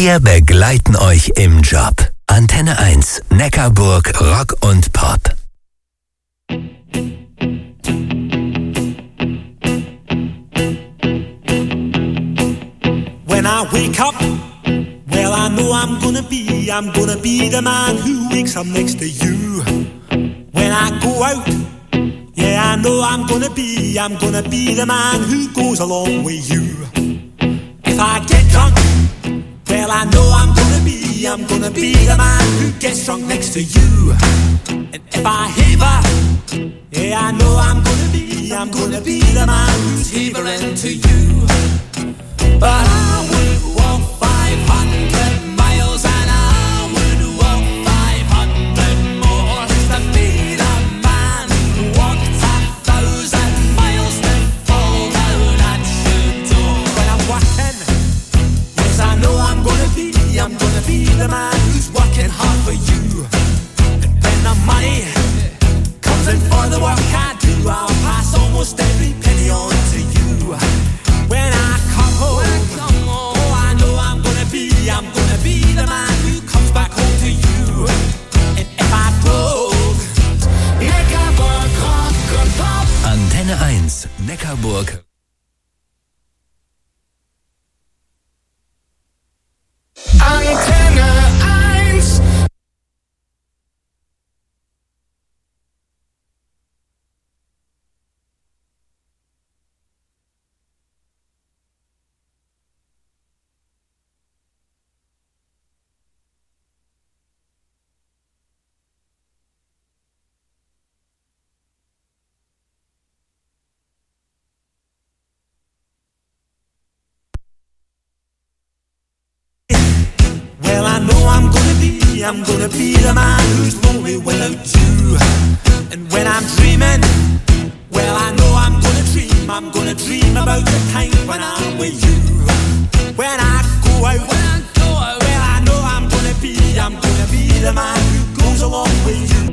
Wir begleiten euch im Job. Antenne 1, Neckarburg, Rock und Pop. When I wake up, well, I know I'm gonna be the man who wakes up next to you. When I go out, yeah, I know I'm gonna be the man who goes along with you. If I get drunk, well, I know I'm gonna be the man who gets drunk next to you. And if I heaver, yeah, I know I'm gonna be the man who's heavering to you. But I would walk 500 miles and I would walk 500 more to be the man who walked 1,000 miles to fall down at your door. When I'm walking, yes, I know I'm gonna be the man who's working hard for you. And when the money comes in for the work I do, I'll pass almost every penny on to you. When I come home, oh, I know I'm gonna be the man who comes back home to you. And if I broke, Neckarburg, Rock und Pop. Antenne 1, Neckarburg. Antenne 1. Well, I know I'm gonna be the man who's lonely without you. And when I'm dreaming, well, I know I'm gonna dream about the time when I'm with you. When I go out, well, I know I'm gonna be the man who goes along with you.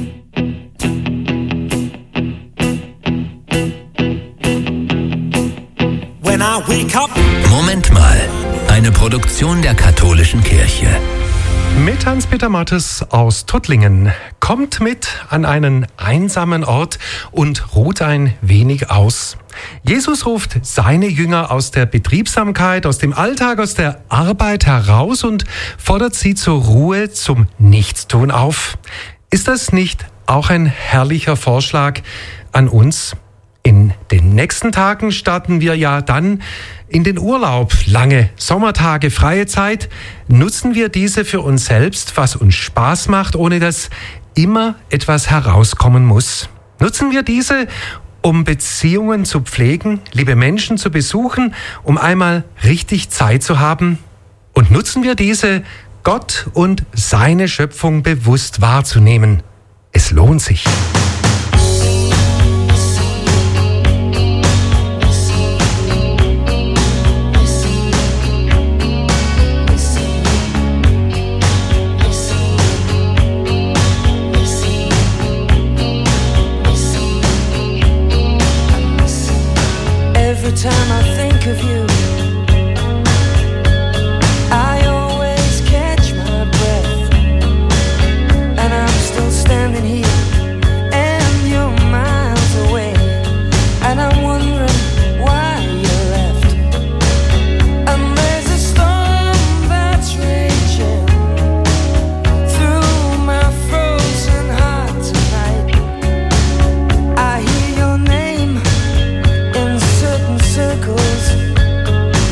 When I wake up. Moment mal, eine Produktion der katholischen Kirche. Mit Hans-Peter Mattes aus Tuttlingen. Kommt mit an einen einsamen Ort und ruht ein wenig aus. Jesus ruft seine Jünger aus der Betriebsamkeit, aus dem Alltag, aus der Arbeit heraus und fordert sie zur Ruhe, zum Nichtstun auf. Ist das nicht auch ein herrlicher Vorschlag an uns? In den nächsten Tagen starten wir ja dann in den Urlaub. Lange Sommertage, freie Zeit. Nutzen wir diese für uns selbst, was uns Spaß macht, ohne dass immer etwas herauskommen muss. Nutzen wir diese, um Beziehungen zu pflegen, liebe Menschen zu besuchen, um einmal richtig Zeit zu haben. Und nutzen wir diese, Gott und seine Schöpfung bewusst wahrzunehmen. Es lohnt sich. Every time I think of you, I always catch my breath, and I'm still standing here, and you're miles away, and I'm wondering why you left. And there's a storm that's raging through my frozen heart tonight. I hear your name in certain circles,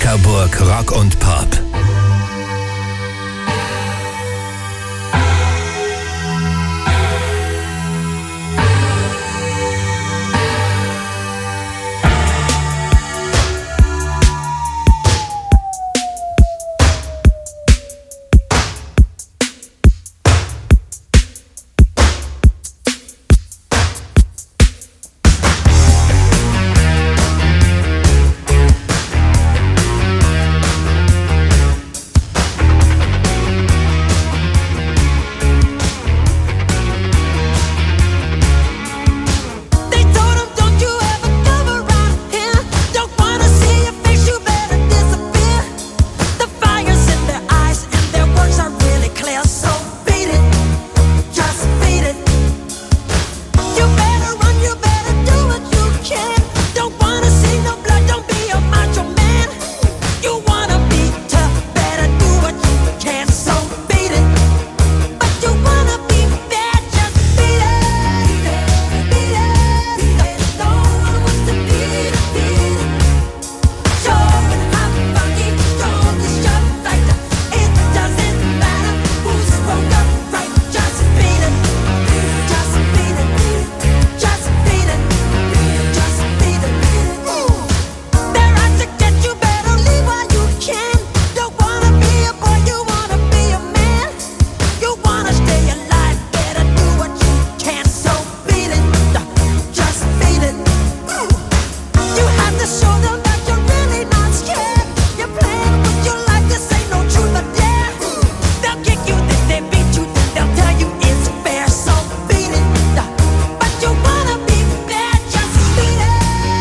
Neckarburg Rock und Pop.